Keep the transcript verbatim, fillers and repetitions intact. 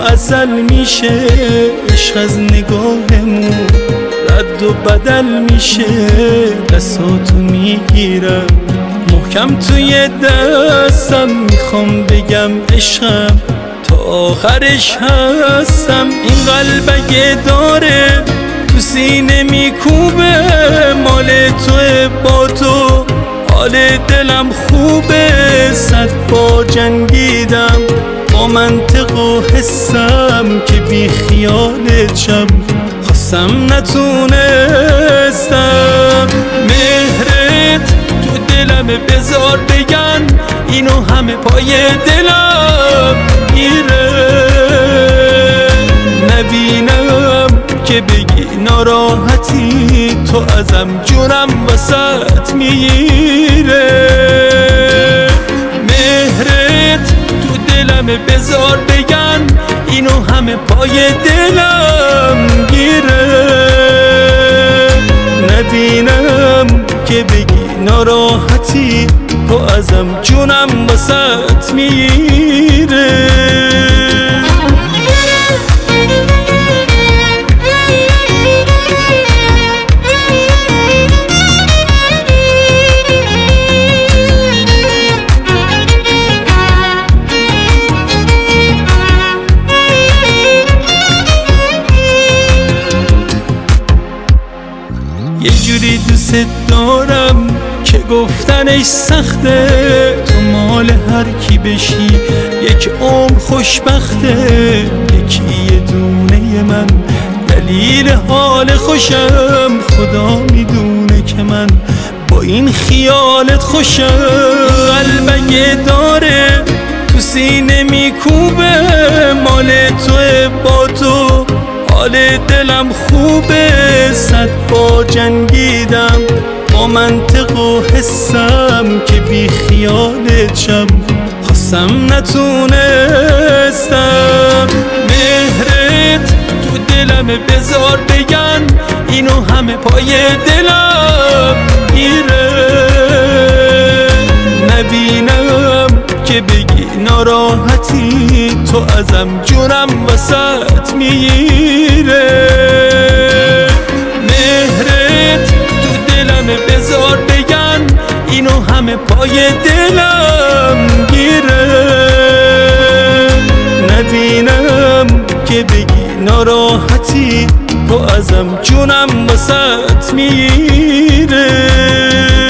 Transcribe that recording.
ازل میشه عشق از نگاهمون رد و بدل میشه دستاتو میگیرم محکم توی دستم میخوام بگم عشقم تا آخرش هستم این قلب اگه داره تو سینه میکوبه مال توه با تو حال دلم خوبه صد بار جنگیدم با منطق و حسم که بی خیالت شم خواستم نتونستم مهرت تو دلم بذار بگن اینو همه پای دلم گیره نبینم که بگی ناراحتی تو ازم جونم وسط میره مهرت تو دلم بذار بگن اینو همه پای دلم گیره نبینم که بگی ناراحتی تو ازم جونم وسط میره یه جوری دوست دارم که گفتنش سخته تو مال هر کی بشی یک عمر خوشبخته یکی یه دونه من دلیل حال خوشم خدا میدونه که من با این خیالت خوشم قلب اگه داره تو سینه میکوبه مال توه با تو حال دلم خوبه صد بار جنگیدم با منطق و حسم که بی خیالت شم خواستم نتونستم مهرت تو دلم بذار بگن اینو همه پای دلم گیره نبینم که بگی ناراحتی تو ازم جونم وسط میره مهرت تو دلم بذار بگن اینو همه پای دلم گیره نبینم که بگی ناراحتی تو ازم جونم وسط میره